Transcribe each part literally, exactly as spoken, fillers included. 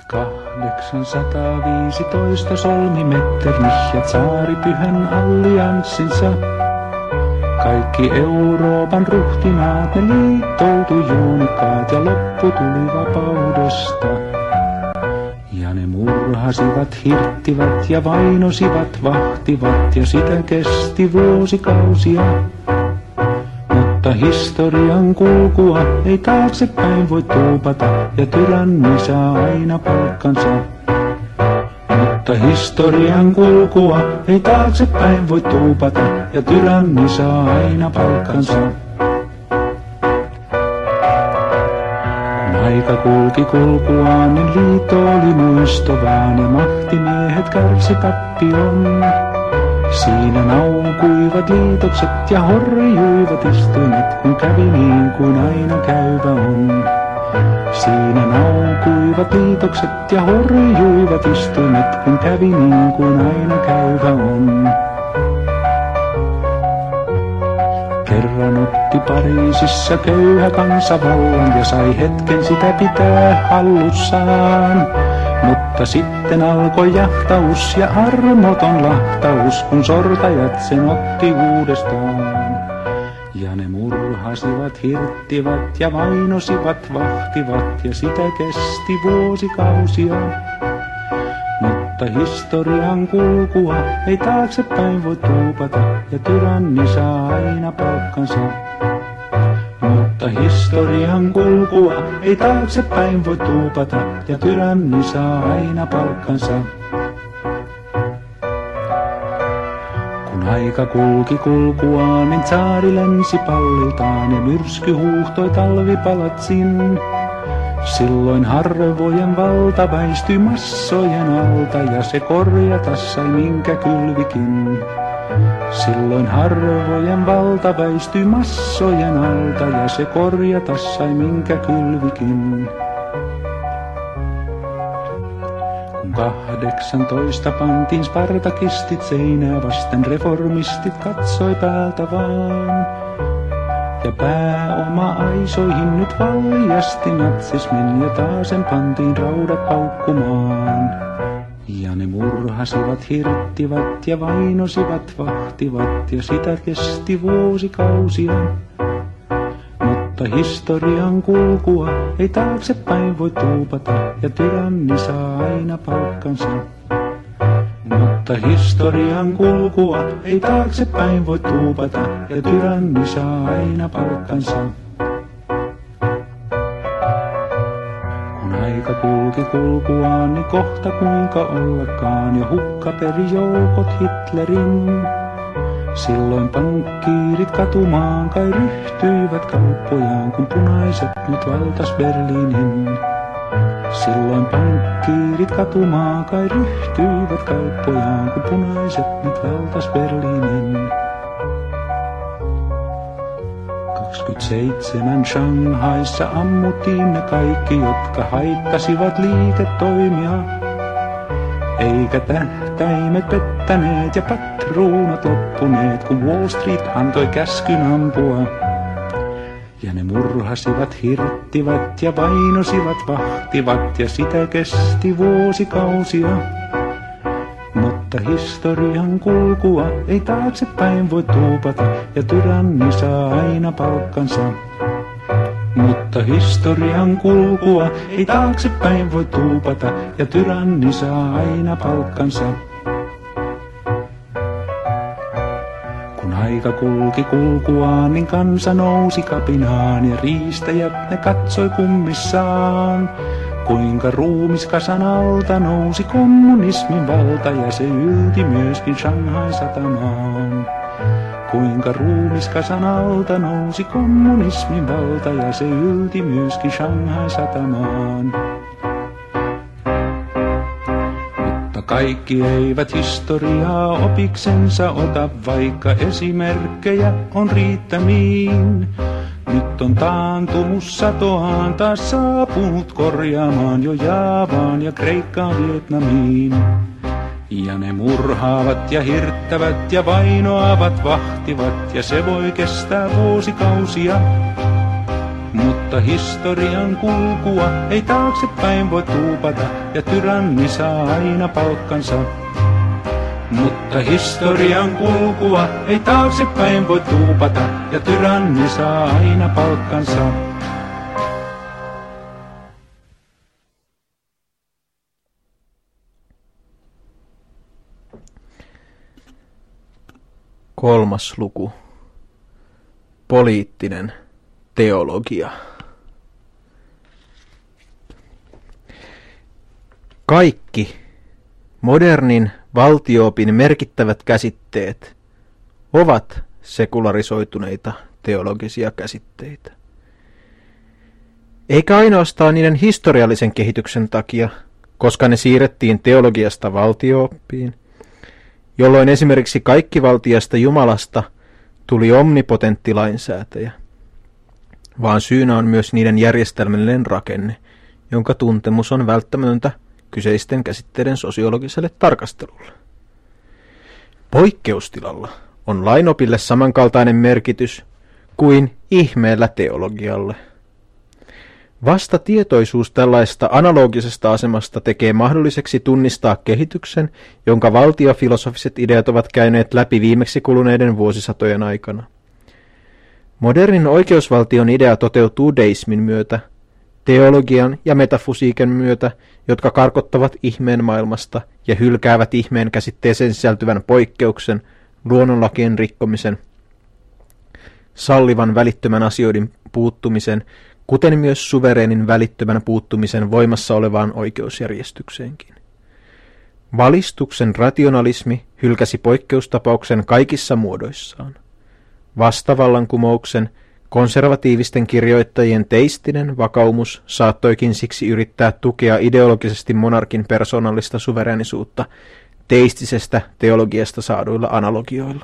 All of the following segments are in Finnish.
kahdeksansataaviisitoista solmi Metternich ja tsaaripyhän allianssinsa. Kaikki Euroopan ruhtinaat ne liittoutui juonikaat ja loppu tuli vapaudesta. Ja ne murhasivat, hirttivät ja vainosivat, vahtivat ja sitä kesti vuosikausia. Mutta historian kulkua ei taaksepäin voi tuupata ja tyranni saa aina palkkansa. Mutta historian kulkua ei taaksepäin voi tuupata ja tyranni saa aina palkkansa. Kun aika kulki kulkuaan, niin liitto oli muistovaan ja mahtimiehet kärsi tappion. Siinä naukuivat liitokset ja horjuivat istuimet, kun kävi niin kuin aina käyvä on. Siinä naukuivat liitokset ja horjuivat istuimet, kun kävi niin kuin aina käyvä on. Kerran otti Pariisissa köyhä kansavallan ja sai hetken sitä pitää hallussaan. Mutta sitten alkoi jahtaus ja armoton lahtaus, kun sortajat sen otti uudestaan. Ja ne murhasivat, hirttivät ja vainosivat, vahtivat ja sitä kesti vuosikausia. Mutta historian kulkua ei taaksepäin voi tuupata ja tyranni saa aina palkkansa. Mutta historian kulkua ei taaksepäin voi tuupata ja tyranni saa aina palkkansa. Kun aika kulki kulkuaan, niin tsaari lensi palliltaan ja myrsky huuhtoi talvipalatsin. Silloin harvojen valta väistyi massojen alta ja se korjata sai minkä kylvikin. Silloin harvojen valta väistyi massojen alta ja se korjata sai minkä kylvikin. Kun kahdeksantoista pantiin spartakistit seinää vasten, reformistit katsoi päältä vaan. Ja pääoma aisoihin nyt valjasti natsismin ja taasen pantiin raudat paukkumaan. Ja ne murhasivat, hirttivät ja vainosivat, vahtivat ja sitä kesti vuosikausia. Mutta historian kulkua ei taaksepäin voi tuupata ja tyranni saa aina palkkansa. Mutta historian kulkua ei taaksepäin voi tuupata ja tyranni saa aina palkkansa. Kun aika kulki kulkuaan, niin kohta kuinka ollakaan ja hukkaperi joukot Hitlerin. Silloin pankkiirit katumaan kai ryhtyivät kauppojaan, kun punaiset nyt valtas Berliinin. Silloin pankkiirit katumaan kai ryhtyivät kauppojaan, kun punaiset nyt valtas Berliinin. kaksikymmentäseitsemän Shanghaissa ammuttiin ne kaikki, jotka haittasivat liiketoimia. Eikä tähtäimet pettäneet ja patruunat loppuneet, kun Wall Street antoi käskyn ampua. Ja ne murhasivat, hirttivät ja vainosivat, vahtivat ja sitä kesti vuosikausia. Mutta historian kulkua ei taaksepäin voi tuupata ja tyranni saa aina palkkansa. Mutta historian kulkua ei taaksepäin voi tuupata ja tyranni saa aina palkkansa. Kun aika kulki kulkuaan, niin kansa nousi kapinaan ja riistäjät ne katsoi kummissaan. Kuinka ruumiskasan alta nousi kommunismin valta ja se ylti myöskin Shanghain satamaan. Kuinka ruumiskasan alta nousi kommunismin valta ja se ylti myöskin Shanghain satamaan. Mutta kaikki eivät historiaa opiksensa ota, vaikka esimerkkejä on riittämiin. Nyt on taantumus satoaan taas saapunut korjaamaan jo Jaavaan ja Kreikkaan Vietnamiin. Ja ne murhaavat ja hirttävät ja vainoavat, vahtivat ja se voi kestää vuosikausia. Mutta historian kulkua ei taaksepäin voi tuupata, ja tyranni saa aina palkkansa. Mutta historian kulkua ei taaksepäin voi tuupata, ja tyranni saa aina palkkansa. Kolmas luku. Poliittinen teologia. Kaikki modernin valtio-opin merkittävät käsitteet ovat sekularisoituneita teologisia käsitteitä. Eikä ainoastaan niiden historiallisen kehityksen takia, koska ne siirrettiin teologiasta valtio-oppiin, jolloin esimerkiksi kaikkivaltiasta Jumalasta tuli omnipotentti lainsäätäjä, vaan syynä on myös niiden järjestelmällinen rakenne, jonka tuntemus on välttämätöntä kyseisten käsitteiden sosiologiselle tarkastelulle. Poikkeustilalla on lainopille samankaltainen merkitys kuin ihmeellä teologialle. Vasta tietoisuus tällaista analogisesta asemasta tekee mahdolliseksi tunnistaa kehityksen, jonka valtiofilosofiset ideat ovat käyneet läpi viimeksi kuluneiden vuosisatojen aikana. Modernin oikeusvaltion idea toteutuu deismin myötä, teologian ja metafysiikan myötä, jotka karkottavat ihmeen maailmasta ja hylkäävät ihmeen käsitteeseen sisältyvän poikkeuksen, luonnonlakien rikkomisen, sallivan välittömän asioiden puuttumisen, kuten myös suvereenin välittömän puuttumisen voimassa olevaan oikeusjärjestykseenkin. Valistuksen rationalismi hylkäsi poikkeustapauksen kaikissa muodoissaan. Vastavallankumouksen konservatiivisten kirjoittajien teistinen vakaumus saattoikin siksi yrittää tukea ideologisesti monarkin persoonallista suvereenisuutta teistisestä teologiasta saaduilla analogioilla.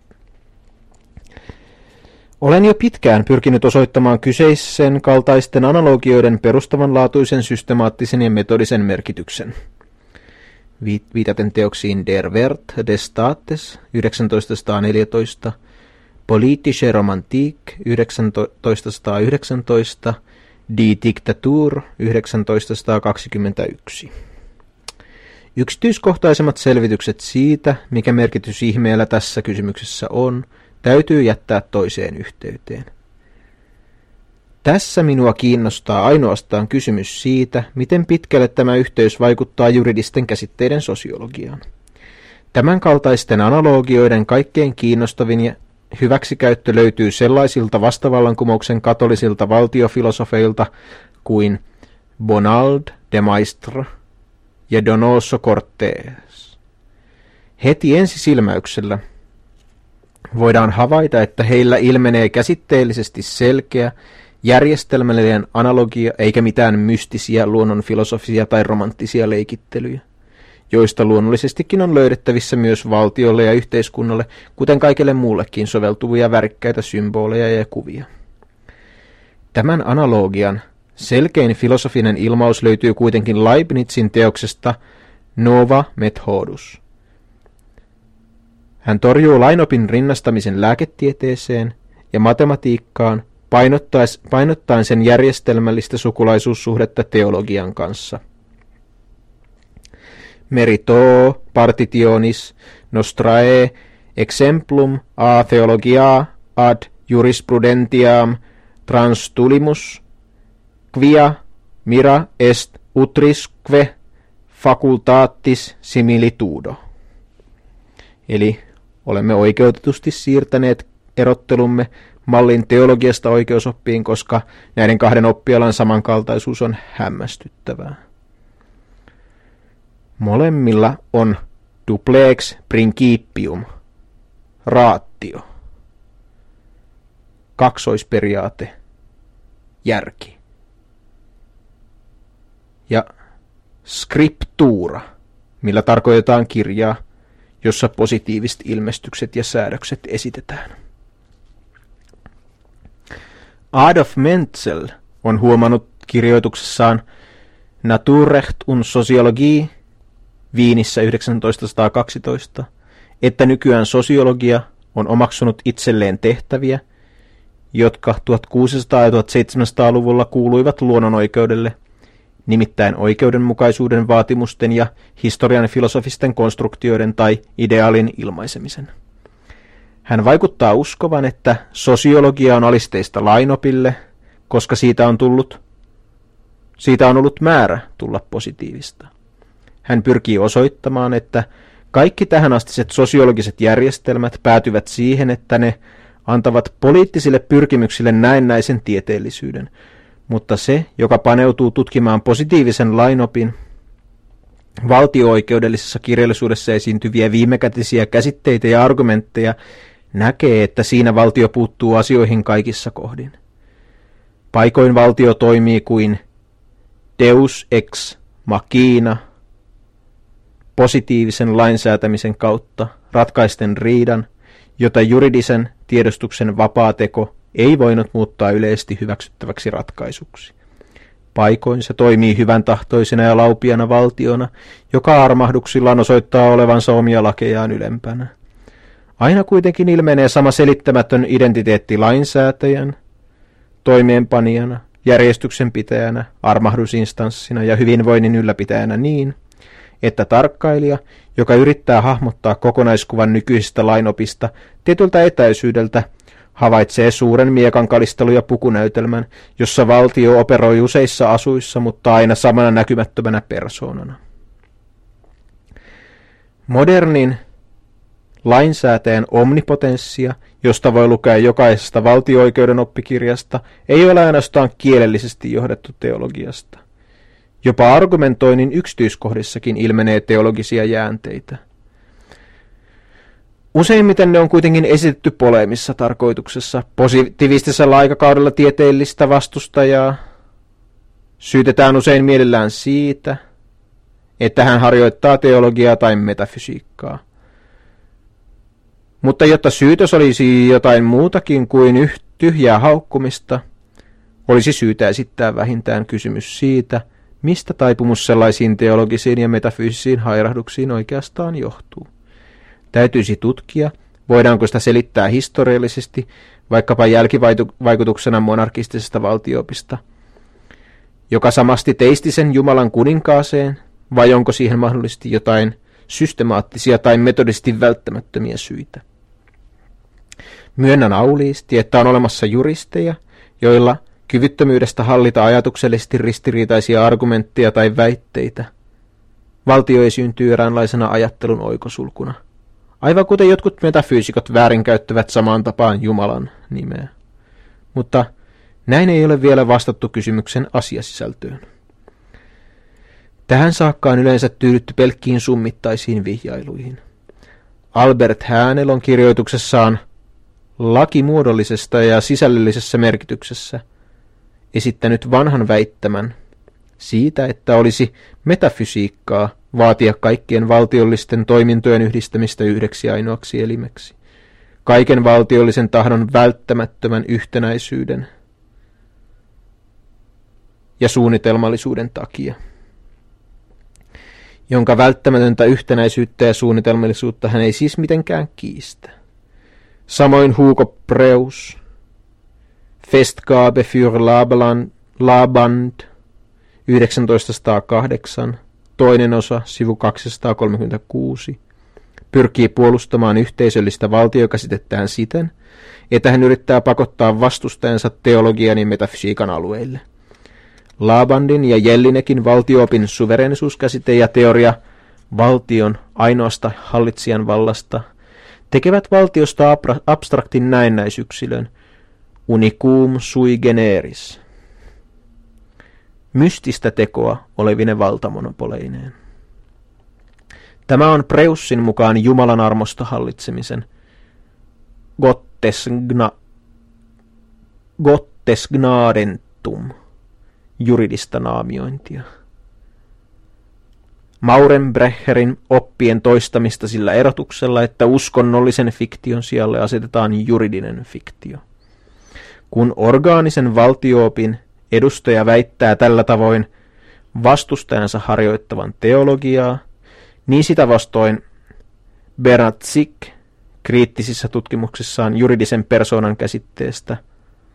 Olen jo pitkään pyrkinyt osoittamaan kyseisen kaltaisten analogioiden perustavanlaatuisen systemaattisen ja metodisen merkityksen. Viitaten teoksiin Der Wert des Staates tuhatyhdeksänsataaneljätoista, Politische Romantik tuhatyhdeksänsataayhdeksäntoista, Die Diktatur tuhatyhdeksänsataakaksikymmentäyksi. Yksityiskohtaisemmat selvitykset siitä, mikä merkitys ihmeellä tässä kysymyksessä on, täytyy jättää toiseen yhteyteen. Tässä minua kiinnostaa ainoastaan kysymys siitä, miten pitkälle tämä yhteys vaikuttaa juridisten käsitteiden sosiologiaan. Tämänkaltaisten analogioiden kaikkein kiinnostavin ja hyväksikäyttö löytyy sellaisilta vastavallankumouksen katolisilta valtiofilosofeilta kuin Bonald de Maistre ja Donoso Cortés. Heti ensisilmäyksellä voidaan havaita, että heillä ilmenee käsitteellisesti selkeä, järjestelmällinen analogia eikä mitään mystisiä luonnonfilosofisia tai romanttisia leikittelyjä, joista luonnollisestikin on löydettävissä myös valtiolle ja yhteiskunnalle, kuten kaikille muullekin soveltuvia värikkäitä symboleja ja kuvia. Tämän analogian selkein filosofinen ilmaus löytyy kuitenkin Leibnizin teoksesta Nova Methodus. Hän torjuu lainopin rinnastamisen lääketieteeseen ja matematiikkaan painottaen sen järjestelmällistä sukulaisuussuhdetta teologian kanssa. Merito partitionis nostrae exemplum a theologia ad jurisprudentiam transtulimus, quia mira est utrisque facultatis similitudo. Eli olemme oikeutetusti siirtäneet erottelumme mallin teologiasta oikeusoppiin, koska näiden kahden oppialan samankaltaisuus on hämmästyttävää. Molemmilla on duplex principium, ratio, kaksoisperiaate, järki ja scriptura, millä tarkoitetaan kirjaa, jossa positiiviset ilmestykset ja säädökset esitetään. Adolf Menzel on huomannut kirjoituksessaan Naturrecht und Soziologie Viinissä tuhatyhdeksänsataakaksitoista, että nykyään sosiologia on omaksunut itselleen tehtäviä, jotka tuhatkuusisataa- ja tuhatseitsemänsataaluvulla kuuluivat luonnonoikeudelle, nimittäin oikeudenmukaisuuden vaatimusten ja historian filosofisten konstruktioiden tai ideaalin ilmaisemisen. Hän vaikuttaa uskovan, että sosiologia on alisteista lainopille, koska siitä on, tullut, siitä on ollut määrä tulla positiivista. Hän pyrkii osoittamaan, että kaikki tähänastiset sosiologiset järjestelmät päätyvät siihen, että ne antavat poliittisille pyrkimyksille näennäisen tieteellisyyden, mutta se, joka paneutuu tutkimaan positiivisen lainopin, valtio-oikeudellisessa kirjallisuudessa esiintyviä viimekätisiä käsitteitä ja argumentteja, näkee, että siinä valtio puuttuu asioihin kaikissa kohdin. Paikoin valtio toimii kuin deus ex machina, positiivisen lainsäätämisen kautta ratkaisten riidan, jota juridisen tiedostuksen vapaa teko ei voinut muuttaa yleisesti hyväksyttäväksi ratkaisuksi. Paikoin se toimii hyvän tahtoisena ja laupiana valtiona, joka armahduksillaan osoittaa olevansa omia lakejaan ylempänä. Aina kuitenkin ilmenee sama selittämätön identiteetti lainsäätäjän, toimeenpanijana, järjestyksen pitäjänä, armahdusinstanssina ja hyvinvoinnin ylläpitäjänä niin, että tarkkailija, joka yrittää hahmottaa kokonaiskuvan nykyisestä lainopista tietyltä etäisyydeltä, havaitsee suuren miekan kalistelu- ja pukunäytelmän, jossa valtio operoi useissa asuissa, mutta aina samana näkymättömänä persoonana. Modernin lainsäätäjän omnipotenssia, josta voi lukea jokaisesta valtio-oikeuden oppikirjasta, ei ole ainoastaan kielellisesti johdettu teologiasta. Jopa argumentoinnin yksityiskohdissakin ilmenee teologisia jäänteitä. Useimmiten ne on kuitenkin esitetty poleemissa tarkoituksessa. Positiivistisella aikakaudella tieteellistä vastustajaa syytetään usein mielellään siitä, että hän harjoittaa teologiaa tai metafysiikkaa. Mutta jotta syytös olisi jotain muutakin kuin tyhjää haukkumista, olisi syytä esittää vähintään kysymys siitä, mistä taipumus sellaisiin teologisiin ja metafyysisiin hairahduksiin oikeastaan johtuu. Täytyisi tutkia, voidaanko sitä selittää historiallisesti, vaikkapa jälkivaikutuksena monarkistisesta valtioopista, joka samasti teistisen Jumalan kuninkaaseen, vai onko siihen mahdollisesti jotain systemaattisia tai metodisesti välttämättömiä syitä. Myönnän auliisti, että on olemassa juristeja, joilla kyvyttömyydestä hallita ajatuksellisesti ristiriitaisia argumentteja tai väitteitä valtio esiintyy eräänlaisena ajattelun oikosulkuna, aivan kuten jotkut metafyysikot väärinkäyttävät samaan tapaan Jumalan nimeä. Mutta näin ei ole vielä vastattu kysymyksen asiasisältöön. Tähän saakka on yleensä tyydytty pelkkiin summittaisiin vihjailuihin. Albert Häänel on kirjoituksessaan lakimuodollisesta ja sisällöllisessä merkityksessä esittänyt vanhan väittämän siitä, että olisi metafysiikkaa vaatia kaikkien valtiollisten toimintojen yhdistämistä yhdeksi ainoaksi elimeksi, kaiken valtiollisen tahdon välttämättömän yhtenäisyyden ja suunnitelmallisuuden takia, jonka välttämätöntä yhtenäisyyttä ja suunnitelmallisuutta hän ei siis mitenkään kiistä. Samoin Hugo Preus, Festgabe für Laband, yhdeksäntoistasataakahdeksan, toinen osa, sivu kaksisataakolmekymmentäkuusi, pyrkii puolustamaan yhteisöllistä valtiokäsitettään siten, että hän yrittää pakottaa vastustajansa teologian ja metafysiikan alueille. Labandin ja Jellinekin valtio-opin suvereenisuuskäsite ja teoria valtion ainoasta hallitsijan vallasta tekevät valtiosta abstraktin näennäisyksilön, unicum sui generis, mystistä tekoa olevine valtamonopoleineen. Tämä on Preussin mukaan Jumalan armosta hallitsemisen Gottesgna, Gottesgnadentum juridista naamiointia. Maurenbrecherin oppien toistamista sillä erotuksella, että uskonnollisen fiktion sijalle asetetaan juridinen fiktio. Kun orgaanisen valtio-opin edustaja väittää tällä tavoin vastustajansa harjoittavan teologiaa, niin sitä vastoin Bernard Zick kriittisissä tutkimuksissaan juridisen persoonan käsitteestä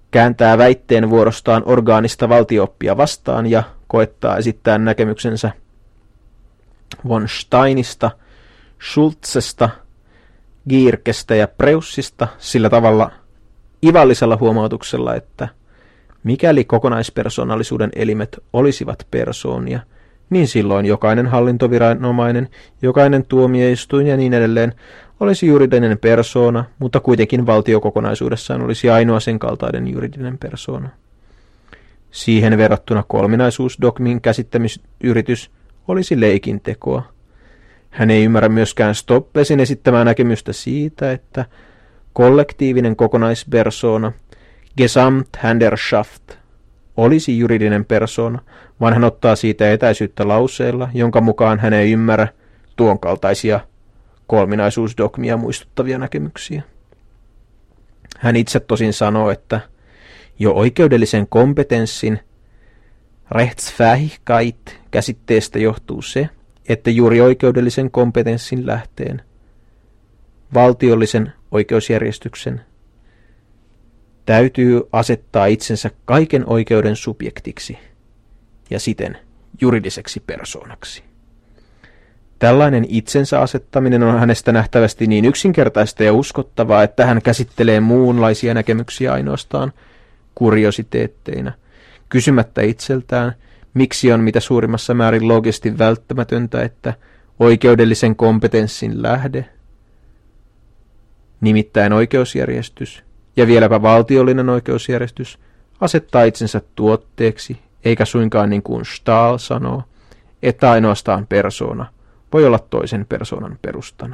kääntää väitteen vuorostaan orgaanista valtio-oppia vastaan ja koettaa esittää näkemyksensä von Steinista, Schultzesta, Gierkestä ja Preussista sillä tavalla ivallisella huomautuksella, että mikäli kokonaispersoonallisuuden elimet olisivat persoonia, niin silloin jokainen hallintoviranomainen, jokainen tuomioistuin ja niin edelleen olisi juridinen persoona, mutta kuitenkin valtio kokonaisuudessaan olisi ainoa sen kaltainen juridinen persoona. Siihen verrattuna kolminaisuusdogmin käsittämisyritys olisi leikintekoa. Hän ei ymmärrä myöskään Stoppesin esittämää näkemystä siitä, että kollektiivinen kokonaispersoona, Gesamthanderschaft, olisi juridinen persoona, vaan hän ottaa siitä etäisyyttä lauseella, jonka mukaan hän ei ymmärrä tuon kaltaisia kolminaisuusdogmia muistuttavia näkemyksiä. Hän itse tosin sanoo, että jo oikeudellisen kompetenssin Rechtsfähigkeit käsitteestä johtuu se, että juuri oikeudellisen kompetenssin lähteen, valtiollisen oikeusjärjestyksen, täytyy asettaa itsensä kaiken oikeuden subjektiksi ja siten juridiseksi persoonaksi. Tällainen itsensä asettaminen on hänestä nähtävästi niin yksinkertaista ja uskottavaa, että hän käsittelee muunlaisia näkemyksiä ainoastaan kuriositeetteina, kysymättä itseltään, miksi on mitä suurimmassa määrin loogisesti välttämätöntä, että oikeudellisen kompetenssin lähde, nimittäin oikeusjärjestys ja vieläpä valtiollinen oikeusjärjestys, asettaa itsensä tuotteeksi, eikä suinkaan niin kuin Stahl sanoo, että ainoastaan persoona voi olla toisen persoonan perustana.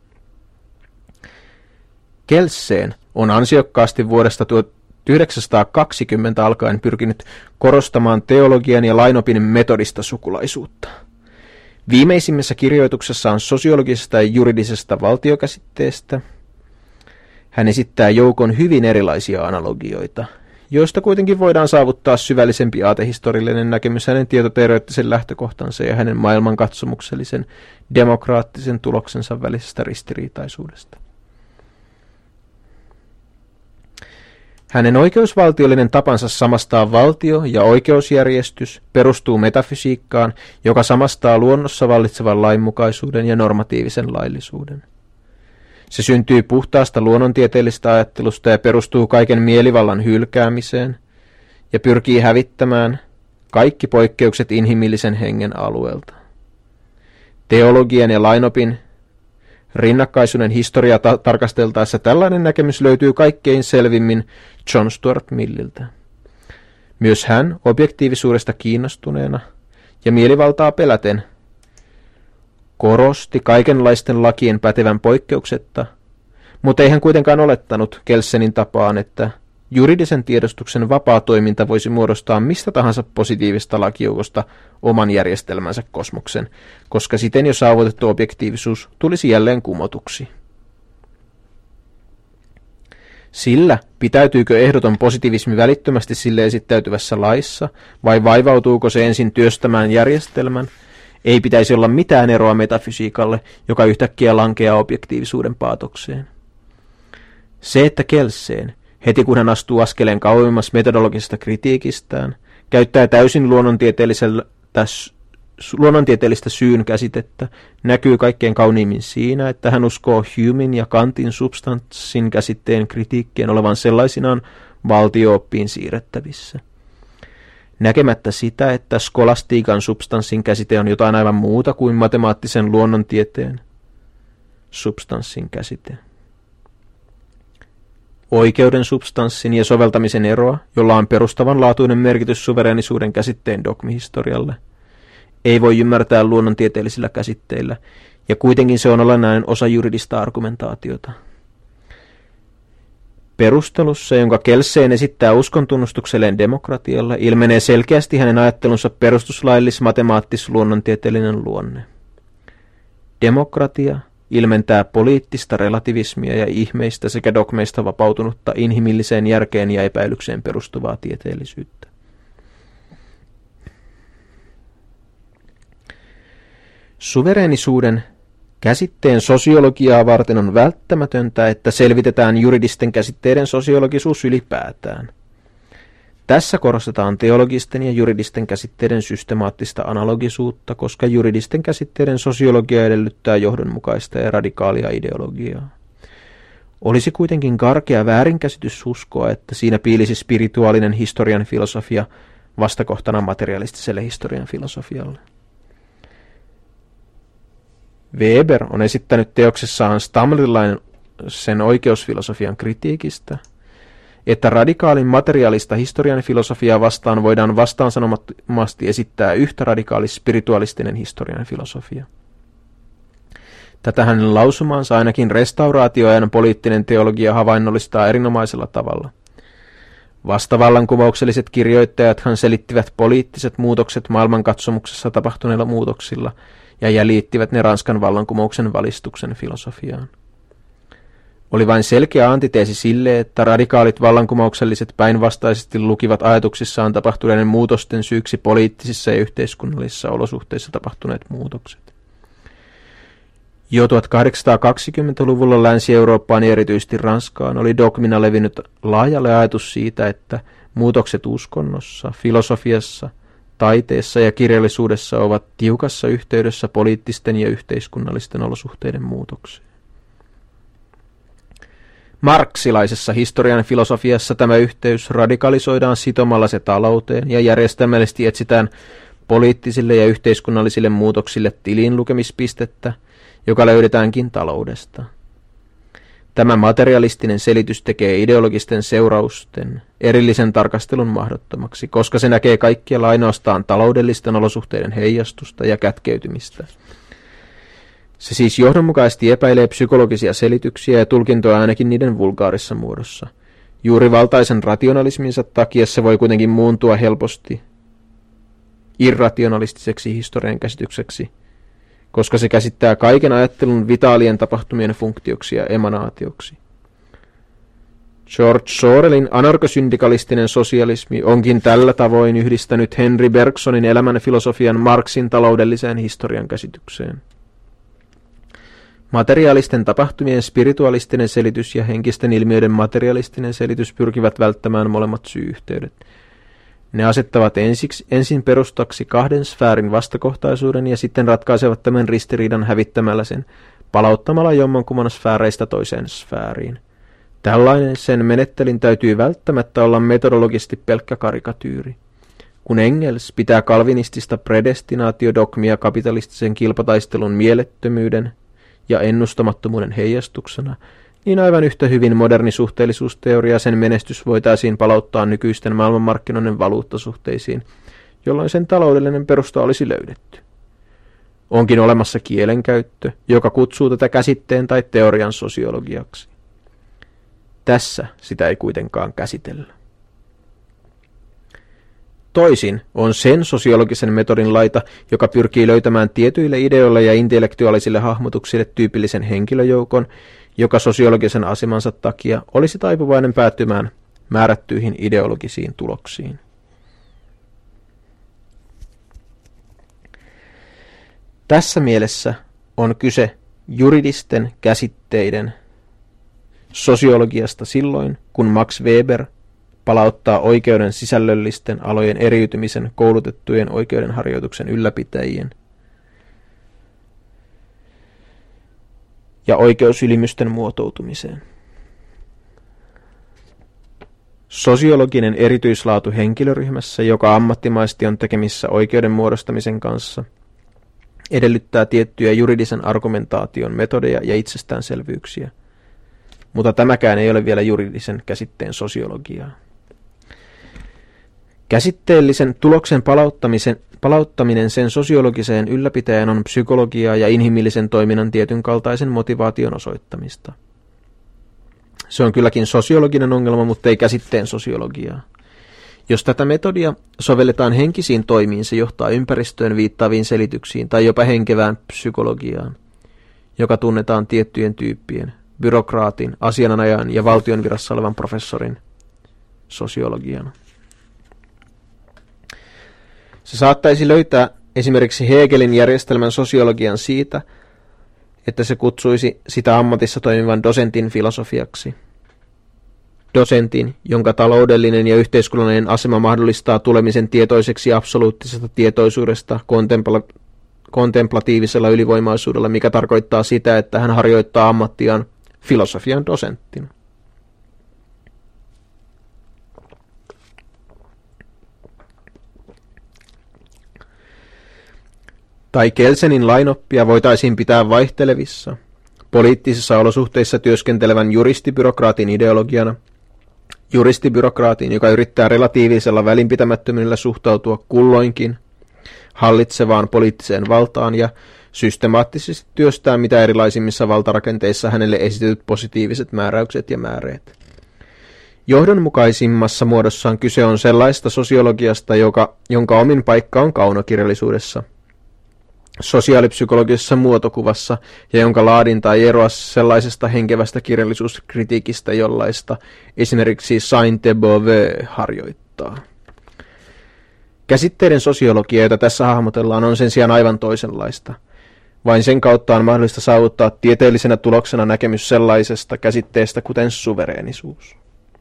Kelsen on ansiokkaasti vuodesta tuhatyhdeksänsataakaksikymmentä alkaen pyrkinyt korostamaan teologian ja lainopin metodista sukulaisuutta. Viimeisimmässä kirjoituksessaan sosiologisesta ja juridisesta valtiokäsitteestä hän esittää joukon hyvin erilaisia analogioita, joista kuitenkin voidaan saavuttaa syvällisempi aatehistoriallinen näkemys hänen tietoteoreettisen lähtökohtansa ja hänen maailmankatsomuksellisen demokraattisen tuloksensa välisestä ristiriitaisuudesta. Hänen oikeusvaltiollinen tapansa samastaa valtio ja oikeusjärjestys perustuu metafysiikkaan, joka samastaa luonnossa vallitsevan lainmukaisuuden ja normatiivisen laillisuuden. Se syntyy puhtaasta luonnontieteellisestä ajattelusta ja perustuu kaiken mielivallan hylkäämiseen ja pyrkii hävittämään kaikki poikkeukset inhimillisen hengen alueelta. Teologian ja lainopin rinnakkaisuuden historiaa ta- tarkasteltaessa tällainen näkemys löytyy kaikkein selvimmin John Stuart Milliltä. Myös hän, objektiivisuudesta kiinnostuneena ja mielivaltaa peläten, korosti kaikenlaisten lakien pätevän poikkeuksetta, mutta ei hän kuitenkaan olettanut Kelsenin tapaan, että juridisen tiedostuksen vapaa toiminta voisi muodostaa mistä tahansa positiivista lakijoukosta oman järjestelmänsä kosmoksen, koska siten jo saavutettu objektiivisuus tulisi jälleen kumotuksi. Sillä pitäytyykö ehdoton positiivismi välittömästi sille esittäytyvässä laissa, vai vaivautuuko se ensin työstämään järjestelmän, ei pitäisi olla mitään eroa metafysiikalle, joka yhtäkkiä lankeaa objektiivisuuden paatokseen. Se, että Kelsen, heti kun hän astuu askeleen kauemmas metodologisesta kritiikistään, käyttää täysin luonnontieteellistä syyn käsitettä, näkyy kaikkein kauniimmin siinä, että hän uskoo Humen ja Kantin substanssin käsitteen kritiikkien olevan sellaisinaan valtio-oppiin siirrettävissä. Näkemättä sitä, että skolastiikan substanssin käsite on jotain aivan muuta kuin matemaattisen luonnontieteen substanssin käsite. Oikeuden substanssin ja soveltamisen eroa, jolla on perustavanlaatuinen merkitys suvereenisuuden käsitteen dogmihistorialle, ei voi ymmärtää luonnontieteellisillä käsitteillä, ja kuitenkin se on olennainen osa juridista argumentaatiota. Perustelussa, jonka Kelsen esittää uskontunnustukselleen demokratialle, ilmenee selkeästi hänen ajattelunsa perustuslaillis-matemaattis-luonnontieteellinen luonne. Demokratia ilmentää poliittista relativismia ja ihmeistä sekä dogmeista vapautunutta inhimilliseen järkeen ja epäilykseen perustuvaa tieteellisyyttä. Suvereenisuuden käsitteen sosiologiaa varten on välttämätöntä, että selvitetään juridisten käsitteiden sosiologisuus ylipäätään. Tässä korostetaan teologisten ja juridisten käsitteiden systemaattista analogisuutta, koska juridisten käsitteiden sosiologia edellyttää johdonmukaista ja radikaalia ideologiaa. Olisi kuitenkin karkea väärinkäsitys uskoa, että siinä piilisi spirituaalinen historian filosofia vastakohtana materialistiselle historian filosofialle. Weber on esittänyt teoksessaan Stamlilaisen oikeusfilosofian kritiikistä, että radikaalin materiaalista historian filosofiaa vastaan voidaan vastaansanomattomasti esittää yhtä radikaali spiritualistinen historian filosofia. Tätä hänen lausumaansa ainakin restauraatioajan poliittinen teologia havainnollistaa erinomaisella tavalla. Vastavallankumoukselliset kirjoittajathan selittivät poliittiset muutokset maailmankatsomuksessa tapahtuneilla muutoksilla ja jäljittivät ne Ranskan vallankumouksen valistuksen filosofiaan. Oli vain selkeä antiteesi sille, että radikaalit vallankumoukselliset päinvastaisesti lukivat ajatuksissaan tapahtuneiden muutosten syyksi poliittisissa ja yhteiskunnallisissa olosuhteissa tapahtuneet muutokset. Jo tuhatkahdeksansataakaksikymmentäluvulla Länsi-Eurooppaan ja erityisesti Ranskaan oli dogmina levinnyt laajalle ajatus siitä, että muutokset uskonnossa, filosofiassa, taiteessa ja kirjallisuudessa ovat tiukassa yhteydessä poliittisten ja yhteiskunnallisten olosuhteiden muutokseen. Marxilaisessa historian filosofiassa tämä yhteys radikalisoidaan sitomalla se talouteen ja järjestelmällisesti etsitään poliittisille ja yhteiskunnallisille muutoksille tilinlukemispistettä, joka löydetäänkin taloudesta. Tämä materialistinen selitys tekee ideologisten seurausten erillisen tarkastelun mahdottomaksi, koska se näkee kaikkialla ainoastaan taloudellisten olosuhteiden heijastusta ja kätkeytymistä. Se siis johdonmukaisesti epäilee psykologisia selityksiä ja tulkintoja ainakin niiden vulgaarissa muodossa. Juuri valtaisen rationalisminsa takia se voi kuitenkin muuntua helposti irrationalistiseksi historian käsitykseksi, koska se käsittää kaiken ajattelun vitaalien tapahtumien funktioksi ja emanaatioksi. George Sorelin anarkosyndikalistinen sosialismi onkin tällä tavoin yhdistänyt Henry Bergsonin elämän filosofian Marxin taloudelliseen historian käsitykseen. Materiaalisten tapahtumien spiritualistinen selitys ja henkisten ilmiöiden materialistinen selitys pyrkivät välttämään molemmat syy-yhteydet. Ne asettavat ensiksi, ensin perustaksi kahden sfäärin vastakohtaisuuden ja sitten ratkaisevat tämän ristiriidan hävittämällä sen, palauttamalla jommankumman sfääreistä toiseen sfääriin. Tällainen sen menettelin täytyy välttämättä olla metodologisesti pelkkä karikatyyri. Kun Engels pitää kalvinistista predestinaatiodogmia kapitalistisen kilpataistelun mielettömyyden ja ennustamattomuuden heijastuksena, niin aivan yhtä hyvin moderni suhteellisuusteoria sen menestys voitaisiin palauttaa nykyisten maailmanmarkkinoiden valuuttasuhteisiin, jolloin sen taloudellinen perusta olisi löydetty. Onkin olemassa kielenkäyttö, joka kutsuu tätä käsitteen tai teorian sosiologiaksi. Tässä sitä ei kuitenkaan käsitellä. Toisin on sen sosiologisen metodin laita, joka pyrkii löytämään tietyille ideoille ja intellektuaalisille hahmotuksille tyypillisen henkilöjoukon, joka sosiologisen asemansa takia olisi taipuvainen päättymään määrättyihin ideologisiin tuloksiin. Tässä mielessä on kyse juridisten käsitteiden sosiologiasta silloin, kun Max Weber palauttaa oikeuden sisällöllisten alojen eriytymisen koulutettujen oikeudenharjoituksen ylläpitäjien ja oikeusylimysten muotoutumiseen. Sosiologinen erityislaatu henkilöryhmässä, joka ammattimaisesti on tekemissä oikeuden muodostamisen kanssa, edellyttää tiettyjä juridisen argumentaation metodeja ja itsestäänselvyyksiä, mutta tämäkään ei ole vielä juridisen käsitteen sosiologiaa. Käsitteellisen tuloksen palauttamisen, palauttaminen sen sosiologiseen ylläpitäjän on psykologiaa ja inhimillisen toiminnan tietyn kaltaisen motivaation osoittamista. Se on kylläkin sosiologinen ongelma, mutta ei käsitteen sosiologiaa. Jos tätä metodia sovelletaan henkisiin toimiin, se johtaa ympäristöön viittaaviin selityksiin tai jopa henkevään psykologiaan, joka tunnetaan tiettyjen tyyppien, byrokraatin, asianajajan ja valtion virassa olevan professorin sosiologiana. Se saattaisi löytää esimerkiksi Hegelin järjestelmän sosiologian siitä, että se kutsuisi sitä ammatissa toimivan dosentin filosofiaksi. dosentin, jonka taloudellinen ja yhteiskunnallinen asema mahdollistaa tulemisen tietoiseksi absoluuttisesta tietoisuudesta kontempla- kontemplatiivisella ylivoimaisuudella, mikä tarkoittaa sitä, että hän harjoittaa ammattiaan filosofian dosenttina. Tai Kelsenin lainoppia voitaisiin pitää vaihtelevissa, poliittisissa olosuhteissa työskentelevän juristibyrokraatin ideologiana, juristibyrokraatin, joka yrittää relatiivisella välinpitämättömyydellä suhtautua kulloinkin hallitsevaan poliittiseen valtaan ja systemaattisesti työstää mitä erilaisimmissa valtarakenteissa hänelle esitetyt positiiviset määräykset ja määreet. Johdonmukaisimmassa muodossaan kyse on sellaista sosiologiasta, joka, jonka omin paikka on kaunokirjallisuudessa, sosiaalipsykologisessa muotokuvassa ja jonka laadinta ei eroa sellaisesta henkevästä kirjallisuuskritiikistä, jollaista esimerkiksi Sainte-Beuve harjoittaa. Käsitteiden sosiologia, jota tässä hahmotellaan, on sen sijaan aivan toisenlaista. Vain sen kautta on mahdollista saavuttaa tieteellisenä tuloksena näkemys sellaisesta käsitteestä kuten suvereenisuus.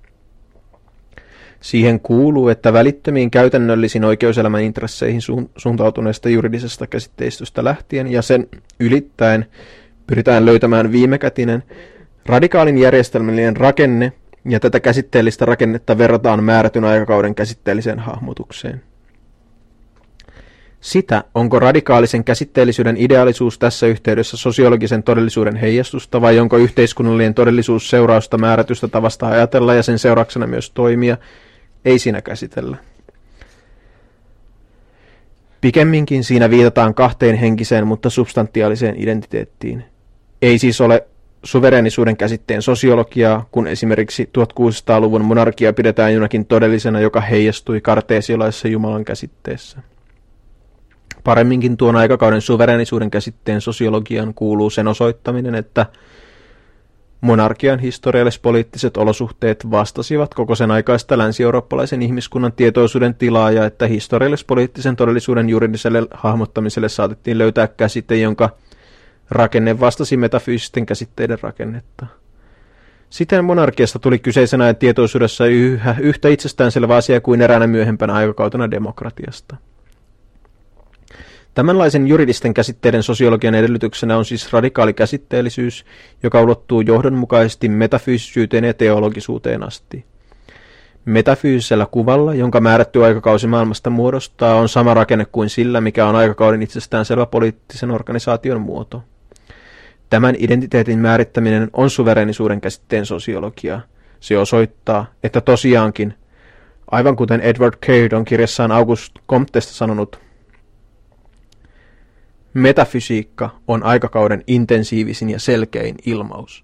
Siihen kuuluu, että välittömiin käytännöllisiin oikeuselämän intresseihin suuntautuneesta juridisesta käsitteistöstä lähtien ja sen ylittäen pyritään löytämään viimekätinen radikaalin järjestelmällinen rakenne, ja tätä käsitteellistä rakennetta verrataan määrätyn aikakauden käsitteelliseen hahmotukseen. Sitä, onko radikaalisen käsitteellisyyden ideaalisuus tässä yhteydessä sosiologisen todellisuuden heijastusta, vai onko yhteiskunnallinen todellisuus seurausta määrätystä tavasta ajatella ja sen seurauksena myös toimia, ei siinä käsitellä. Pikemminkin siinä viitataan kahteen henkiseen, mutta substantiaaliseen identiteettiin. Ei siis ole suvereenisuuden käsitteen sosiologiaa, kun esimerkiksi tuhatkuusisataaluvun monarkia pidetään jonakin todellisena, joka heijastui karteesiolaisessa Jumalan käsitteessä. Paremminkin tuon aikakauden suvereenisuuden käsitteen sosiologiaan kuuluu sen osoittaminen, että monarkian historiallis-poliittiset olosuhteet vastasivat koko sen aikaista länsi-eurooppalaisen ihmiskunnan tietoisuuden tilaa ja että historiallis-poliittisen todellisuuden juridiselle hahmottamiselle saatettiin löytää käsite, jonka rakenne vastasi metafyysisten käsitteiden rakennetta. Siten monarkiasta tuli kyseisenä tietoisuudessa yhä, yhtä itsestäänselvä asia kuin eräänä myöhempänä aikakautena demokratiasta. Tämänlaisen juridisten käsitteiden sosiologian edellytyksenä on siis radikaali käsitteellisyys, joka ulottuu johdonmukaisesti metafyysisyyteen ja teologisuuteen asti. Metafyysisellä kuvalla, jonka määrätty aikakausi maailmasta muodostaa, on sama rakenne kuin sillä, mikä on aikakauden itsestäänselvä poliittisen organisaation muoto. Tämän identiteetin määrittäminen on suvereenisuuden käsitteen sosiologia. Se osoittaa, että tosiaankin, aivan kuten Edward Caird on kirjassaan Auguste Comtesta sanonut, metafysiikka on aikakauden intensiivisin ja selkein ilmaus.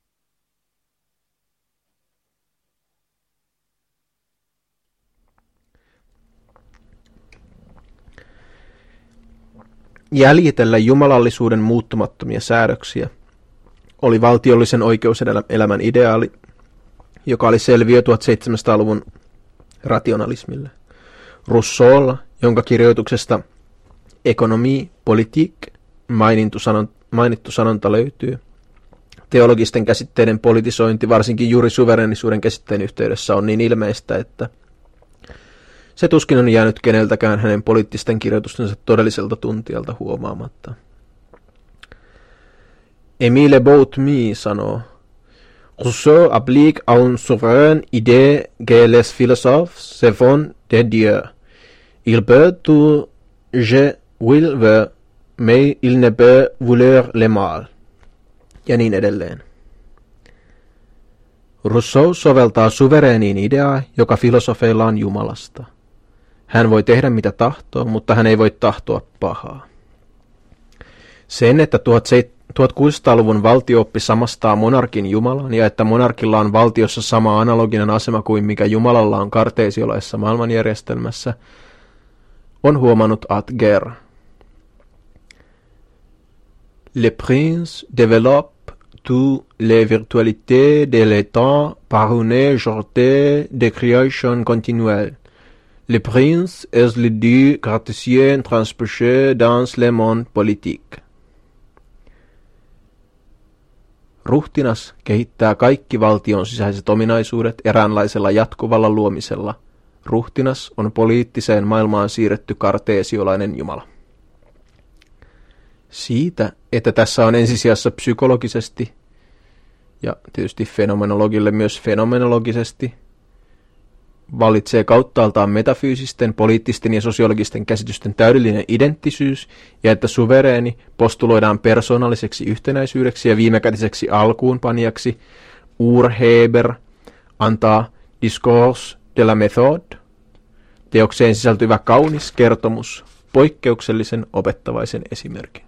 Jäljitellä jumalallisuuden muuttumattomia säädöksiä oli valtiollisen oikeuselämän ideaali, joka oli selviö tuhatseitsemänsataaluvun rationalismille. Rousseaulla, jonka kirjoituksesta Economie politique mainittu, sanon, mainittu sanonta löytyy. Teologisten käsitteiden politisointi, varsinkin juuri suvereenisuuden käsitteen yhteydessä, on niin ilmeistä, että se tuskin on jäänyt keneltäkään hänen poliittisten kirjoitustensa todelliselta tuntijalta huomaamatta. Émile Boutroux sanoo, Rousseau applique à une souveraine idée que les philosophes se font de Dieu. Il peut tout je will veut, mais il ne peut vouloir le mal. Ja niin edelleen. Rousseau soveltaa suvereeniin ideaa, joka filosofeilla on Jumalasta. Hän voi tehdä mitä tahtoo, mutta hän ei voi tahtoa pahaa. Sen, että tuhatkuusisataaluvun valtio-oppi samastaa monarkin Jumalan ja että monarkilla on valtiossa sama analoginen asema kuin mikä Jumalalla on karteesiolaisessa maailmanjärjestelmässä, on huomannut Adger. Le prince développe toutes les virtualités de l'état par une sorte de création continuelle. Le prince est le dieu cartésien transposé dans le monde politique. Ruhtinas kehittää kaikki valtion sisäiset ominaisuudet eräänlaisella jatkuvalla luomisella. Ruhtinas on poliittiseen maailmaan siirretty karteesiolainen Jumala. Siitä, että tässä on ensisijassa psykologisesti ja tietysti fenomenologille myös fenomenologisesti, vallitsee kauttaaltaan metafyysisten, poliittisten ja sosiologisten käsitysten täydellinen identtisyys ja että suvereeni postuloidaan persoonalliseksi yhtenäisyydeksi ja viimekätiseksi alkuunpanijaksi, Urheber antaa Discours de la méthode, teokseen sisältyvä kaunis kertomus, poikkeuksellisen opettavaisen esimerkin.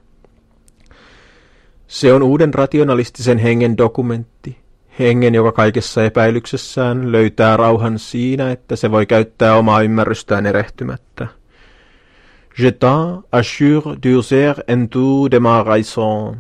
Se on uuden rationalistisen hengen dokumentti, hengen, joka kaikessa epäilyksessään löytää rauhan siinä, että se voi käyttää omaa ymmärrystään erehtymättä. Je t'en assure d'user en tout de ma raison.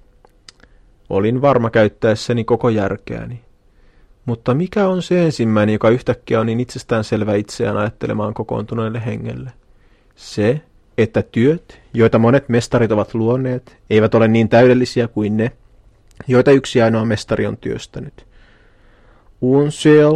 Olin varma käyttäessäni koko järkeäni. Mutta mikä on se ensimmäinen, joka yhtäkkiä on niin itsestäänselvä itseään ajattelemaan kokoontuneelle hengelle? Se, että työt, joita monet mestarit ovat luoneet, eivät ole niin täydellisiä kuin ne, joita yksi ainoa mestari on työstänyt. Un seul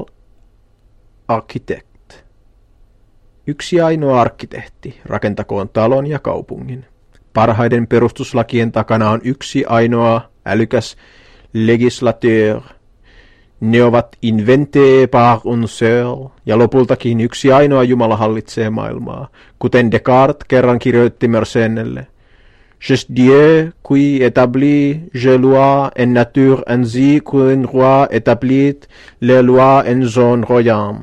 architect. Yksi ainoa arkkitehti rakentakoon talon ja kaupungin. Parhaiden perustuslakien takana on yksi ainoa älykäs legislateur. Ne ovat inventé par un seul, ja lopultakin yksi ainoa Jumala hallitsee maailmaa, kuten Descartes kerran kirjoitti Mersennelle. Je Dieu qui établit je loi en nature ainsi qu'un roi établit les lois en son royaume.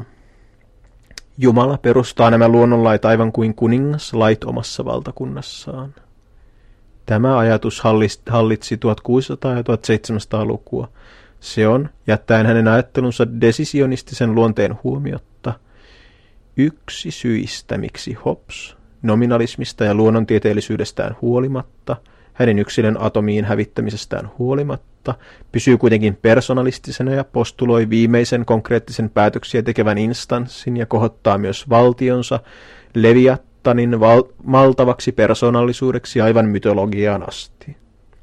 Jumala perustaa nämä luonnonlait aivan kuin kuningas lait omassa valtakunnassaan. Tämä ajatus hallitsi tuhatkuusisataa- ja tuhatseitsemänsataalukua. Se on, jättäen hänen ajattelunsa desisionistisen luonteen huomiotta, yksi syistä, miksi Hobbes nominalismista ja luonnontieteellisyydestään huolimatta, hänen yksilön atomiin hävittämisestään huolimatta, pysyy kuitenkin persoonalistisena ja postuloi viimeisen konkreettisen päätöksiä tekevän instanssin ja kohottaa myös valtionsa Leviattanin val- maltavaksi persoonallisuudeksi aivan mytologiaan asti.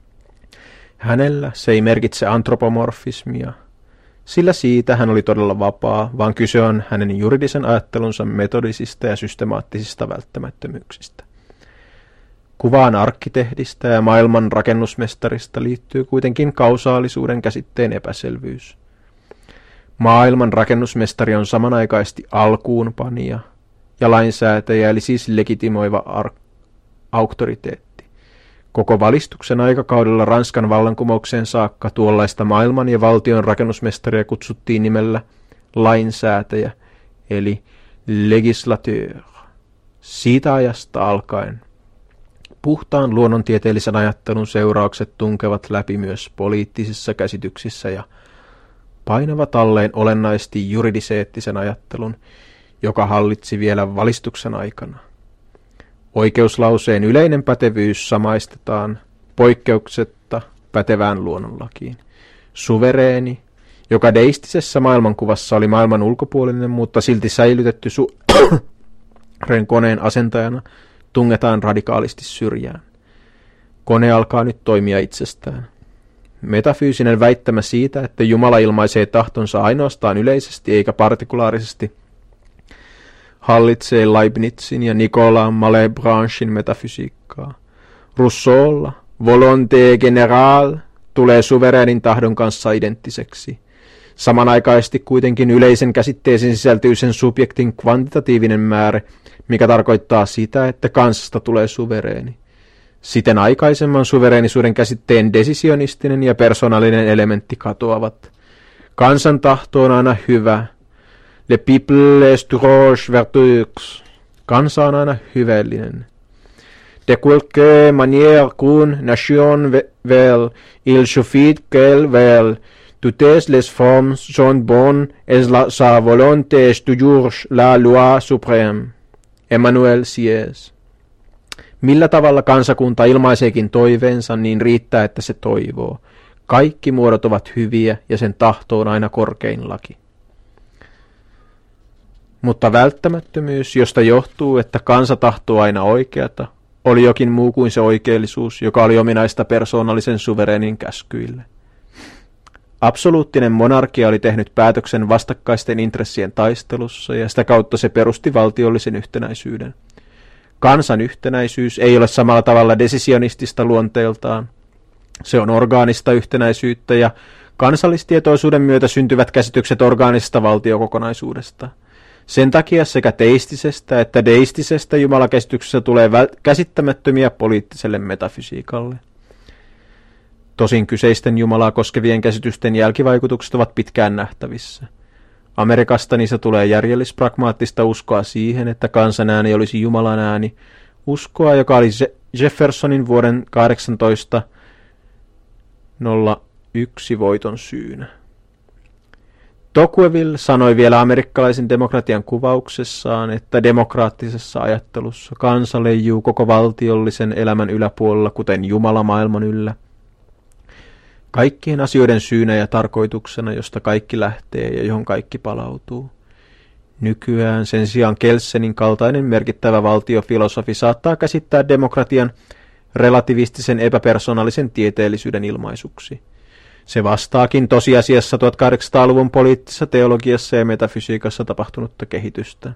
Hänellä se ei merkitse antropomorfismia, sillä siitä hän oli todella vapaa, vaan kyse on hänen juridisen ajattelunsa metodisista ja systemaattisista välttämättömyyksistä. Kuvaan arkkitehdistä ja maailman rakennusmestarista liittyy kuitenkin kausaalisuuden käsitteen epäselvyys. Maailman rakennusmestari on samanaikaisesti alkuunpanija ja lainsäätäjä, eli siis legitimoiva ar- auktoriteetti. Koko valistuksen aikakaudella Ranskan vallankumoukseen saakka tuollaista maailman ja valtion rakennusmestaria kutsuttiin nimellä lainsäätäjä, eli legislateur. Siitä ajasta alkaen puhtaan luonnontieteellisen ajattelun seuraukset tunkevat läpi myös poliittisissa käsityksissä ja painavat alleen olennaisesti juridiseettisen ajattelun, joka hallitsi vielä valistuksen aikana. Oikeuslauseen yleinen pätevyys samaistetaan poikkeuksetta pätevään luonnonlakiin. Suvereeni, joka deistisessä maailmankuvassa oli maailman ulkopuolinen, mutta silti säilytetty suuren koneen asentajana, tungetaan radikaalisti syrjään. Kone alkaa nyt toimia itsestään. Metafyysinen väittämä siitä, että Jumala ilmaisee tahtonsa ainoastaan yleisesti eikä partikulaarisesti, hallitsee Leibnizin ja Nicolas Malebranchen metafysiikkaa. Rousseaulla volonté générale tulee suvereenin tahdon kanssa identtiseksi. Samanaikaisesti kuitenkin yleisen käsitteeseen sisältyy sen subjektin kvantitatiivinen määrä, mikä tarkoittaa sitä, että kansasta tulee suvereeni. Siten aikaisemman suvereenisuuden käsitteen desisionistinen ja persoonallinen elementti katoavat. Kansan tahto on aina hyvä. Le peuple est toujours vertueux. Kansa on aina hyvällinen. De quelque manière qu'une nation veille, il suffit qu'elle veille. Toutes les formes sont bonnes et la, sa volonté est toujours la loi suprême. Emmanuel Sieyès. Millä tavalla kansakunta ilmaiseekin toiveensa, niin riittää, että se toivoo. Kaikki muodot ovat hyviä ja sen tahto on aina korkein laki. Mutta välttämättömyys, josta johtuu, että kansa tahtoo aina oikeata, oli jokin muu kuin se oikeellisuus, joka oli ominaista persoonallisen suvereenin käskyille. Absoluuttinen monarkia oli tehnyt päätöksen vastakkaisten intressien taistelussa ja sitä kautta se perusti valtiollisen yhtenäisyyden. Kansan yhtenäisyys ei ole samalla tavalla decisionistista luonteeltaan. Se on orgaanista yhtenäisyyttä ja kansallistietoisuuden myötä syntyvät käsitykset orgaanisesta valtiokokonaisuudesta. Sen takia sekä teistisestä että deistisestä jumalakäsityksessä tulee väl- käsittämättömiä poliittiselle metafysiikalle. Tosin kyseisten Jumalaa koskevien käsitysten jälkivaikutukset ovat pitkään nähtävissä. Amerikasta niissä tulee järjellis-pragmaattista uskoa siihen, että kansan ääni olisi Jumalan ääni, uskoa, joka oli Jeffersonin vuoden kahdeksantoista nolla yksi voiton syynä. Tocqueville sanoi vielä amerikkalaisen demokratian kuvauksessaan, että demokraattisessa ajattelussa kansa leijuu koko valtiollisen elämän yläpuolella, kuten Jumala maailman yllä. Kaikkien asioiden syynä ja tarkoituksena, josta kaikki lähtee ja johon kaikki palautuu. Nykyään sen sijaan Kelsenin kaltainen merkittävä valtiofilosofi saattaa käsittää demokratian relativistisen epäpersonaalisen tieteellisyyden ilmaisuksi. Se vastaakin tosiasiassa tuhatkahdeksansataaluvun poliittisessa teologiassa ja metafysiikassa tapahtunutta kehitystä.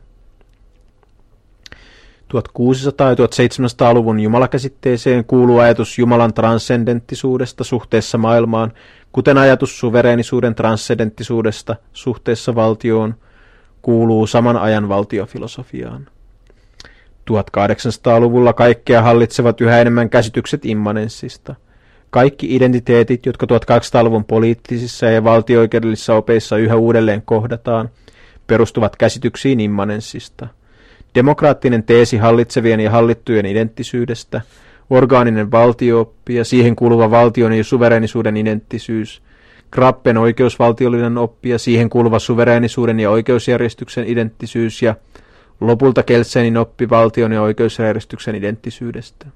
tuhatkuusisataa- ja tuhatseitsemänsataaluvun jumalakäsitteeseen kuuluu ajatus Jumalan transcendenttisuudesta suhteessa maailmaan, kuten ajatus suvereenisuuden transcendenttisuudesta suhteessa valtioon kuuluu saman ajan valtiofilosofiaan. tuhatkahdeksansataaluvulla kaikkea hallitsevat yhä enemmän käsitykset immanenssista. Kaikki identiteetit, jotka tuhatkahdeksansataaluvun poliittisissa ja valtio-oikeudellisissa opeissa yhä uudelleen kohdataan, perustuvat käsityksiin immanenssista. Demokraattinen teesi hallitsevien ja hallittujen identtisyydestä, orgaaninen valtio-oppi ja siihen kuuluva valtion ja suvereenisuuden identtisyys, Grappen oikeusvaltiollinen oppi ja siihen kuuluva suvereenisuuden ja oikeusjärjestyksen identtisyys ja lopulta Kelsenin oppi valtion ja oikeusjärjestyksen identtisyydestä.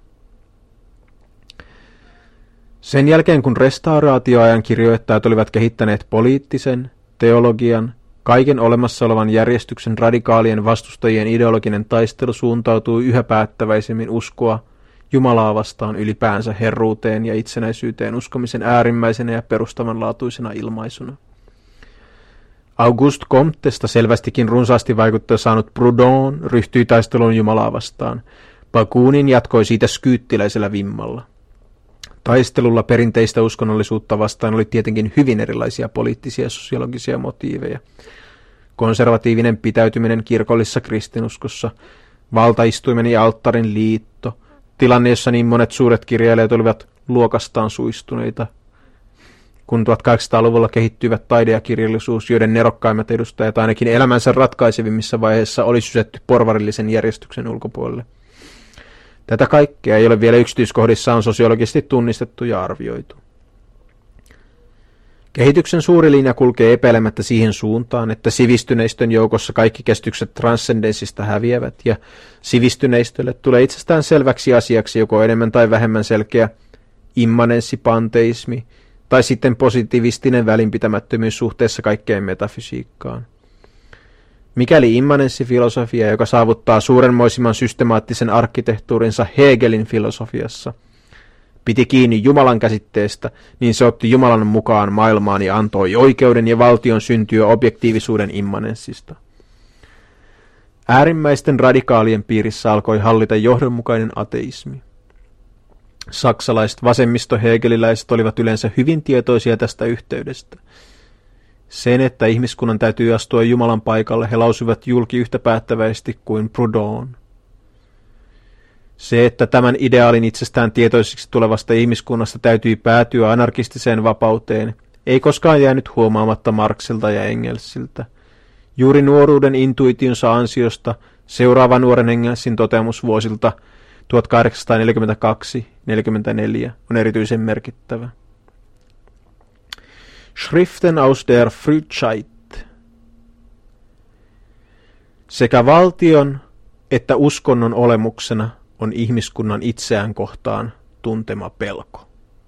Sen jälkeen kun restauraatioajan kirjoittajat olivat kehittäneet poliittisen, teologian, kaiken olemassa olevan järjestyksen radikaalien vastustajien ideologinen taistelu suuntautui yhä päättäväisemmin uskoa Jumalaa vastaan ylipäänsä herruuteen ja itsenäisyyteen uskomisen äärimmäisenä ja perustavanlaatuisena ilmaisuna. Auguste Comtesta selvästikin runsaasti vaikuttaa saanut Proudhon ryhtyi taisteluun Jumalaa vastaan. Bakunin jatkoi siitä skyyttiläisellä vimmalla. Taistelulla perinteistä uskonnollisuutta vastaan oli tietenkin hyvin erilaisia poliittisia ja sosiologisia motiiveja. Konservatiivinen pitäytyminen kirkollisessa kristinuskossa, valtaistuimen ja alttarin liitto, tilanne, jossa niin monet suuret kirjailijat olivat luokastaan suistuneita, kun tuhatkahdeksansataaluvulla kehittyivät taide ja kirjallisuus, joiden nerokkaimmat edustajat ainakin elämänsä ratkaisevimmissa vaiheissa oli sysätty porvarillisen järjestyksen ulkopuolelle. Tätä kaikkea ei ole vielä yksityiskohdissaan sosiologisesti tunnistettu ja arvioitu. Kehityksen suuri linja kulkee epäilemättä siihen suuntaan, että sivistyneistön joukossa kaikki käsitykset transcendenssista häviävät ja sivistyneistölle tulee itsestään selväksi asiaksi joko enemmän tai vähemmän selkeä immanenssipanteismi tai sitten positivistinen välinpitämättömyys suhteessa kaikkeen metafysiikkaan. Mikäli immanenssifilosofia, joka saavuttaa suurenmoisimman systemaattisen arkkitehtuurinsa Hegelin filosofiassa, piti kiinni Jumalan käsitteestä, niin se otti Jumalan mukaan maailmaan ja antoi oikeuden ja valtion syntyä objektiivisuuden immanenssista. Äärimmäisten radikaalien piirissä alkoi hallita johdonmukainen ateismi. Saksalaiset vasemmisto-hegeliläiset olivat yleensä hyvin tietoisia tästä yhteydestä. Sen, että ihmiskunnan täytyy astua Jumalan paikalle, he lausuivat julki yhtä päättäväisesti kuin Proudhon. Se, että tämän ideaalin itsestään tietoisiksi tulevasta ihmiskunnasta täytyy päätyä anarkistiseen vapauteen, ei koskaan jäänyt huomaamatta Marxilta ja Engelsiltä. Juuri nuoruuden intuitionsa ansiosta seuraava nuoren Engelsin toteamus vuosilta tuhatkahdeksansataaneljäkymmentäkaksi neljäkymmentäneljä on erityisen merkittävä. Schriften aus der Frühzeit. Sekä valtion että uskonnon olemuksena on ihmiskunnan itseään kohtaan tuntema pelko.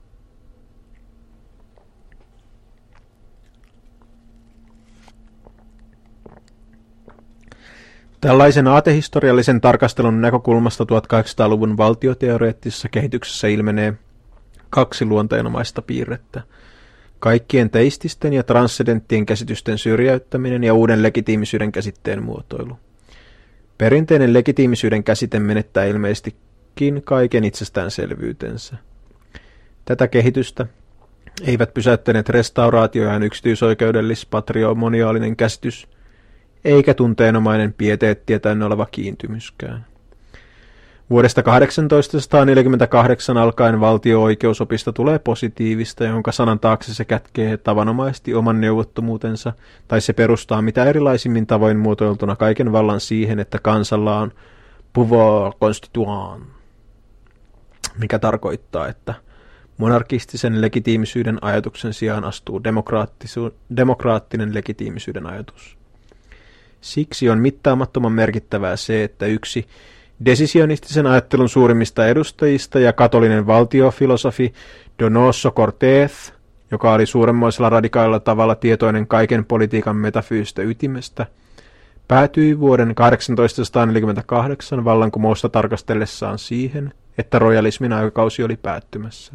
Tällaisen aatehistoriallisen tarkastelun näkökulmasta tuhatkahdeksansataaluvun valtioteoreettisessa kehityksessä ilmenee kaksi luonteenomaista piirrettä. kaikkien teististen ja transcendenttien käsitysten syrjäyttäminen ja uuden legitiimisyyden käsitteen muotoilu. Perinteinen legitiimisyyden käsite menettää ilmeisestikin kaiken itsestäänselvyytensä. Tätä kehitystä eivät pysäyttäneet restauraatio ja yksityisoikeudellis-patrimoniaalinen käsitys, eikä tunteenomainen pieteettiä täynnä oleva kiintymyskään. Vuodesta tuhatkahdeksansataaneljäkymmentäkahdeksan alkaen valtio-oikeusopista tulee positiivista, jonka sanan taakse se kätkee tavanomaisesti oman neuvottomuutensa, tai se perustaa mitä erilaisimmin tavoin muotoiltuna kaiken vallan siihen, että kansalla on pouvoir constituant, mikä tarkoittaa, että monarkistisen legitiimisyyden ajatuksen sijaan astuu demokraattinen legitiimisyyden ajatus. Siksi on mittaamattoman merkittävää se, että yksi decisionistisen ajattelun suurimmista edustajista ja katolinen valtiofilosofi Donoso Cortés, joka oli suuremmoisella radikaalilla tavalla tietoinen kaiken politiikan metafyysistä ytimestä, päätyi vuoden tuhatkahdeksansataaneljäkymmentäkahdeksan vallankumousta tarkastellessaan siihen, että rojalismin aikakausi oli päättymässä.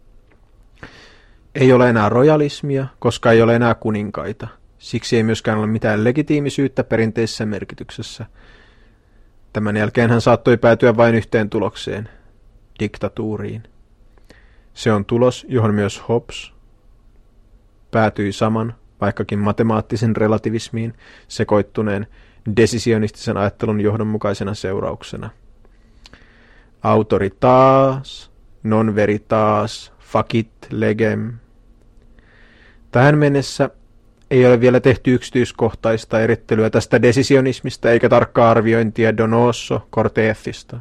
Ei ole enää rojalismia, koska ei ole enää kuninkaita. Siksi ei myöskään ole mitään legitiimisyyttä perinteisessä merkityksessä. Tämän jälkeen hän saattoi päätyä vain yhteen tulokseen, diktatuuriin. Se on tulos, johon myös Hobbes päätyi saman, vaikkakin matemaattisen relativismiin sekoittuneen decisionistisen ajattelun johdonmukaisena seurauksena. Autoritas, non veritas, facit legem. Tähän mennessä ei ole vielä tehty yksityiskohtaista erittelyä tästä decisionismista eikä tarkkaa arviointia Donoso Cortésista.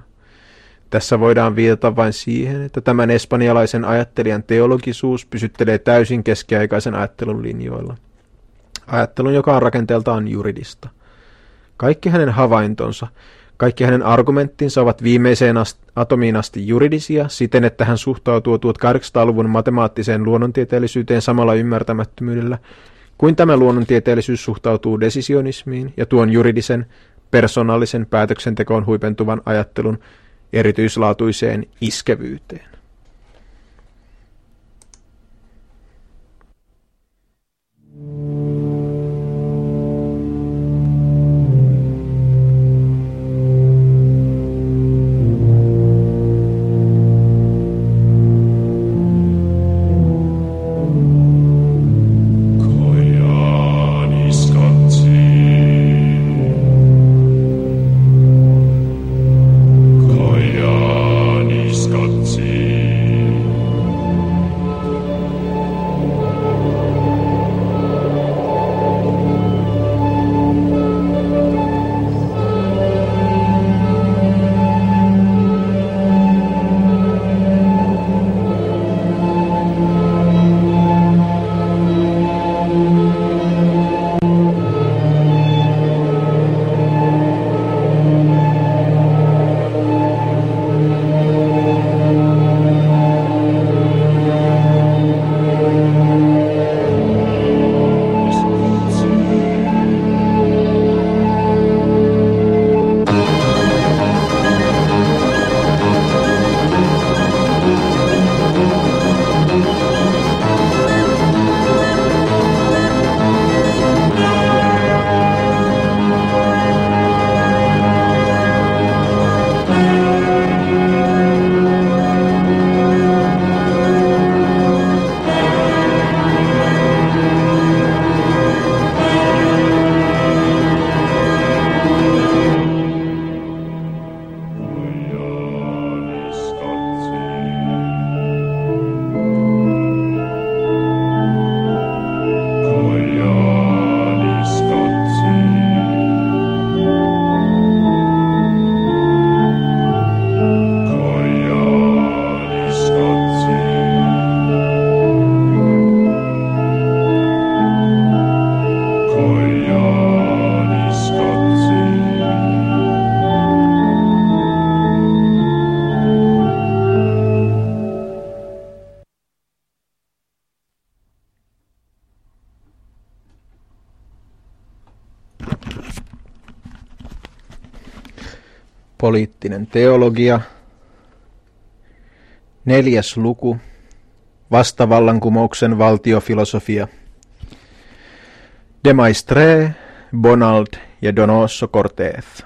Tässä voidaan viitata vain siihen, että tämän espanjalaisen ajattelijan teologisuus pysyttelee täysin keskiaikaisen ajattelun linjoilla. Ajattelun, joka on rakenteeltaan juridista. Kaikki hänen havaintonsa, kaikki hänen argumenttinsa ovat viimeiseen ast- atomiin asti juridisia siten, että hän suhtautuu tuhatkahdeksansataaluvun matemaattiseen luonnontieteellisyyteen samalla ymmärtämättömyydellä, kuin tämä luonnontieteellisyys suhtautuu decisionismiin ja tuon juridisen, persoonallisen päätöksentekoon huipentuvan ajattelun erityislaatuiseen iskevyyteen. Poliittinen teologia, neljäs luku, vastavallankumouksen valtiofilosofia. De Maistre, Bonald ja Donoso Cortez.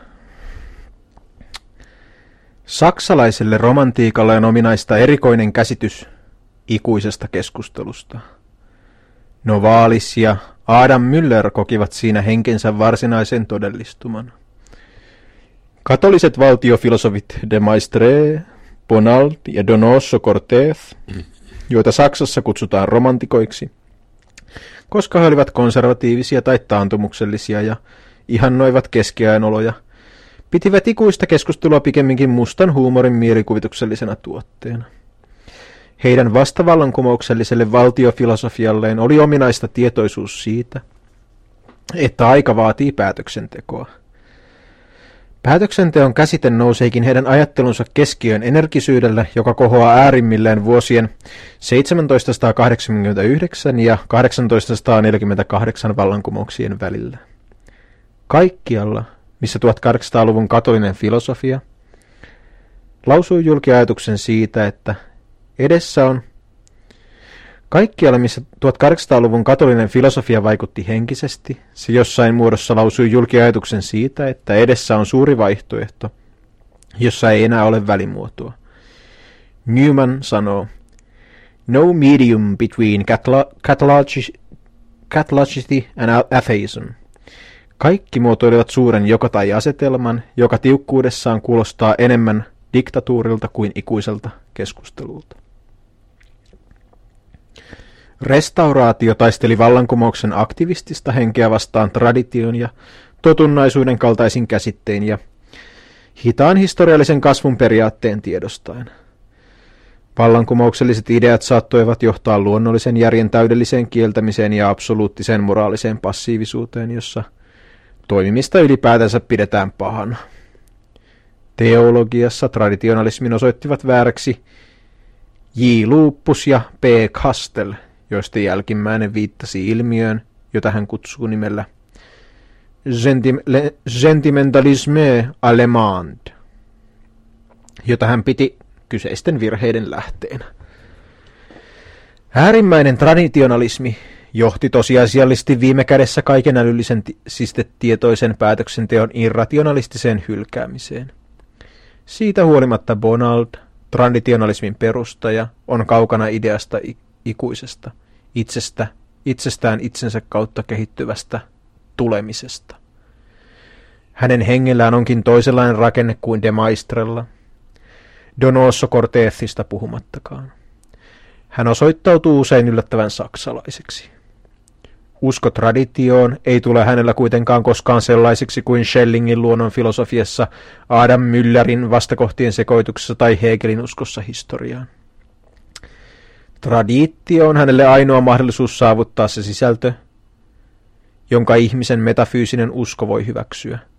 Saksalaiselle romantiikalle on ominaista erikoinen käsitys ikuisesta keskustelusta. Novalis ja Adam Müller kokivat siinä henkensä varsinaisen todellistuman. Katoliset valtiofilosofit de Maistre, Bonald ja Donoso Cortez, joita Saksassa kutsutaan romantikoiksi, koska he olivat konservatiivisia tai taantumuksellisia ja ihannoivat keskiajan oloja, pitivät ikuista keskustelua pikemminkin mustan huumorin mielikuvituksellisena tuotteena. Heidän vastavallankumoukselliselle valtiofilosofialleen oli ominaista tietoisuus siitä, että aika vaatii päätöksentekoa. Päätöksenteon käsite nouseekin heidän ajattelunsa keskiöön energisyydellä, joka kohoaa äärimmilleen vuosien tuhatseitsemänsataakahdeksankymmentäyhdeksän ja tuhatkahdeksansataaneljäkymmentäkahdeksan vallankumouksien välillä. Kaikkialla, missä tuhatkahdeksansataaluvun katolinen filosofia lausui julkiajatuksen siitä, että edessä on Kaikkialla, missä tuhatkahdeksansataaluvun katolinen filosofia vaikutti henkisesti, se jossain muodossa lausui julkiajatuksen siitä, että edessä on suuri vaihtoehto, jossa ei enää ole välimuotoa. Newman sanoo, "No medium between Catholicity and atheism." Kaikki muotoilevat suuren joko-tai-asetelman, joka tiukkuudessaan kuulostaa enemmän diktatuurilta kuin ikuiselta keskustelulta. Restauraatio taisteli vallankumouksen aktivistista henkeä vastaan tradition ja totunnaisuuden kaltaisin käsittein ja hitaan historiallisen kasvun periaatteen tiedostaen. Vallankumoukselliset ideat saattoivat johtaa luonnollisen järjen täydelliseen kieltämiseen ja absoluuttiseen moraaliseen passiivisuuteen, jossa toimimista ylipäätänsä pidetään pahana. Teologiassa traditionalismin osoittivat vääräksi J. Lupus ja P. Kastel, joista jälkimmäinen viittasi ilmiöön, jota hän kutsuu nimellä sentimentalisme allemand, jota hän piti kyseisten virheiden lähteenä. Äärimmäinen traditionalismi johti tosiasiallisesti viime kädessä kaiken älyllisen tietoisen päätöksenteon irrationalistiseen hylkäämiseen. Siitä huolimatta Bonald, traditionalismin perustaja, on kaukana ideasta ikuisesta, itsestä, itsestään itsensä kautta kehittyvästä tulemisesta. Hänen hengellään onkin toisenlainen rakenne kuin de Maistrella, Donoso Cortezista puhumattakaan. Hän osoittautuu usein yllättävän saksalaiseksi. Usko traditioon ei tule hänellä kuitenkaan koskaan sellaiseksi kuin Schellingin luonnonfilosofiassa, Adam Müllerin vastakohtien sekoituksessa tai Hegelin uskossa historiaan. Traditio on hänelle ainoa mahdollisuus saavuttaa se sisältö, jonka ihmisen metafyysinen usko voi hyväksyä.